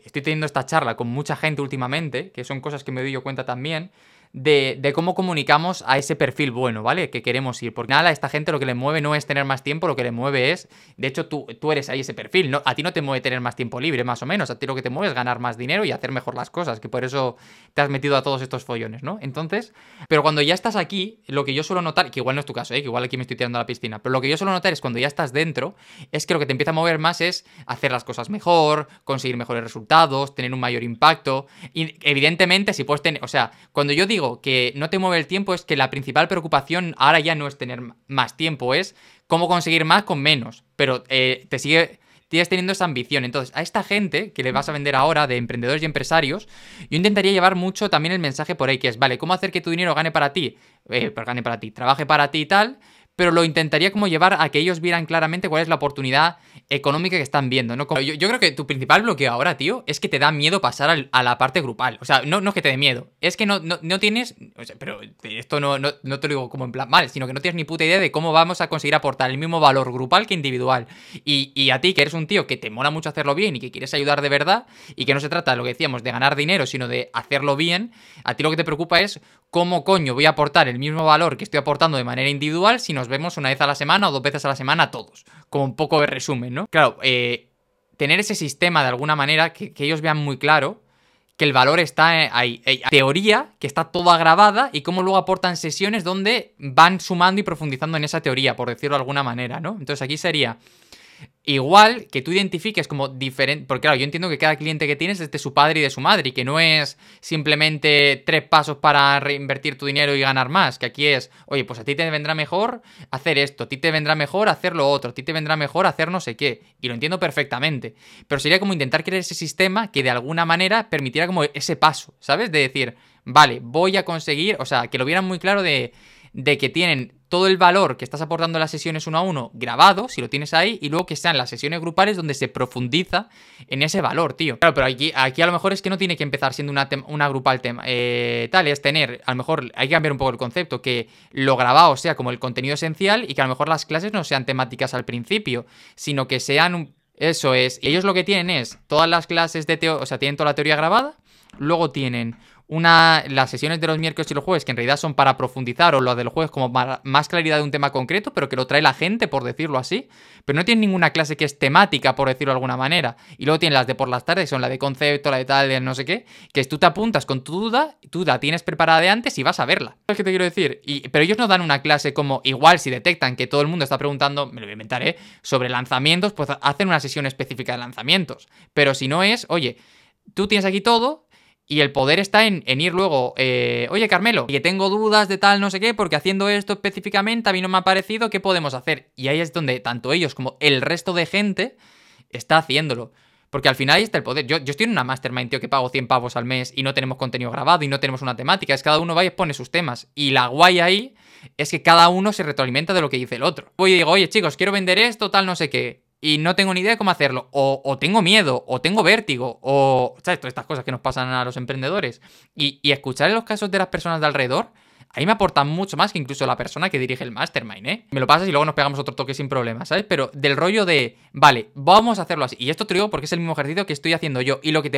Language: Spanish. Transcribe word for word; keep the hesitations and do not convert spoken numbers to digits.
estoy teniendo esta charla con mucha gente últimamente, que son cosas que me doy yo cuenta también, de, de cómo comunicamos a ese perfil bueno, ¿vale? Que queremos ir. Porque nada, a esta gente lo que le mueve no es tener más tiempo, lo que le mueve es... De hecho, tú, tú eres ahí ese perfil, ¿no? A ti no te mueve tener más tiempo libre, más o menos. A ti lo que te mueve es ganar más dinero y hacer mejor las cosas, que por eso te has metido a todos estos follones, ¿no? Entonces, pero cuando ya estás aquí, lo que yo suelo notar, que igual no es tu caso, ¿eh? Que igual aquí me estoy tirando a la piscina, pero lo que yo suelo notar es cuando ya estás dentro, es que lo que te empieza a mover más es hacer las cosas mejor, conseguir mejores resultados, tener un mayor impacto. Y evidentemente, si puedes tener... O sea, cuando yo digo que no te mueve el tiempo, es que la principal preocupación ahora ya no es tener más tiempo, es cómo conseguir más con menos. Pero eh, te sigue... Tienes teniendo esa ambición. Entonces, a esta gente que le vas a vender ahora de emprendedores y empresarios, yo intentaría llevar mucho también el mensaje por ahí, que es, vale, ¿cómo hacer que tu dinero gane para ti? Eh, pues gane para ti, trabaje para ti y tal, pero lo intentaría como llevar a que ellos vieran claramente cuál es la oportunidad económica que están viendo, ¿no? Como yo, yo creo que tu principal bloqueo ahora, tío, es que te da miedo pasar al, a la parte grupal. O sea, no, no es que te dé miedo, es que no, no, no tienes... O sea, pero esto no, no, no te lo digo como en plan mal, sino que no tienes ni puta idea de cómo vamos a conseguir aportar el mismo valor grupal que individual. Y, y a ti, que eres un tío que te mola mucho hacerlo bien y que quieres ayudar de verdad, y que no se trata de lo que decíamos, de ganar dinero, sino de hacerlo bien, a ti lo que te preocupa es cómo coño voy a aportar el mismo valor que estoy aportando de manera individual si nos vemos una vez a la semana o dos veces a la semana todos. Como un poco de resumen, ¿no? Claro, eh, tener ese sistema de alguna manera que, que ellos vean muy claro que el valor está ahí. Hay teoría que está toda grabada y cómo luego aportan sesiones donde van sumando y profundizando en esa teoría, por decirlo de alguna manera, ¿no? Entonces aquí sería... Igual que tú identifiques como diferente... Porque claro, yo entiendo que cada cliente que tienes es de su padre y de su madre y que no es simplemente tres pasos para reinvertir tu dinero y ganar más. Que aquí es, oye, pues a ti te vendrá mejor hacer esto, a ti te vendrá mejor hacer lo otro, a ti te vendrá mejor hacer no sé qué. Y lo entiendo perfectamente. Pero sería como intentar crear ese sistema que de alguna manera permitiera como ese paso, ¿sabes? De decir, vale, voy a conseguir... O sea, que lo vieran muy claro de, de que tienen... todo el valor que estás aportando en las sesiones uno a uno grabado, si lo tienes ahí, y luego que sean las sesiones grupales donde se profundiza en ese valor, tío. Claro, pero aquí, aquí a lo mejor es que no tiene que empezar siendo una, una grupal tema, eh, tal, es tener, a lo mejor hay que cambiar un poco el concepto, que lo grabado sea como el contenido esencial y que a lo mejor las clases no sean temáticas al principio, sino que sean un... Eso es, y ellos lo que tienen es todas las clases de teoría, o sea, tienen toda la teoría grabada, luego tienen... Una, las sesiones de los miércoles y los jueves, que en realidad son para profundizar, o lo de los jueves como para más claridad de un tema concreto, pero que lo trae la gente, por decirlo así. Pero no tienen ninguna clase que es temática, por decirlo de alguna manera. Y luego tienen las de por las tardes, son la de concepto, la de tal, de no sé qué, que tú te apuntas con tu duda, tú la tienes preparada de antes y vas a verla. ¿Sabes qué te quiero decir? Y, pero ellos no dan una clase como, igual si detectan que todo el mundo está preguntando, me lo voy a inventar, ¿eh? Sobre lanzamientos, pues hacen una sesión específica de lanzamientos. Pero si no es, oye, tú tienes aquí todo... Y el poder está en, en ir luego, eh, oye Carmelo, que tengo dudas de tal no sé qué, porque haciendo esto específicamente a mí no me ha parecido, ¿qué podemos hacer? Y ahí es donde tanto ellos como el resto de gente está haciéndolo. Porque al final ahí está el poder. Yo, yo estoy en una mastermind, tío, que pago cien pavos al mes y no tenemos contenido grabado y no tenemos una temática. Es cada uno va y expone sus temas. Y la guay ahí es que cada uno se retroalimenta de lo que dice el otro. Voy y digo, oye chicos, quiero vender esto, tal no sé qué. Y no tengo ni idea de cómo hacerlo. O, o tengo miedo, o tengo vértigo, o... ¿Sabes? Todas estas cosas que nos pasan a los emprendedores. Y, y escuchar los casos de las personas de alrededor, ahí me aporta mucho más que incluso la persona que dirige el mastermind, ¿eh? Me lo pasas y luego nos pegamos otro toque sin problema, ¿sabes? Pero del rollo de, vale, vamos a hacerlo así. Y esto te lo digo porque es el mismo ejercicio que estoy haciendo yo. Y lo que te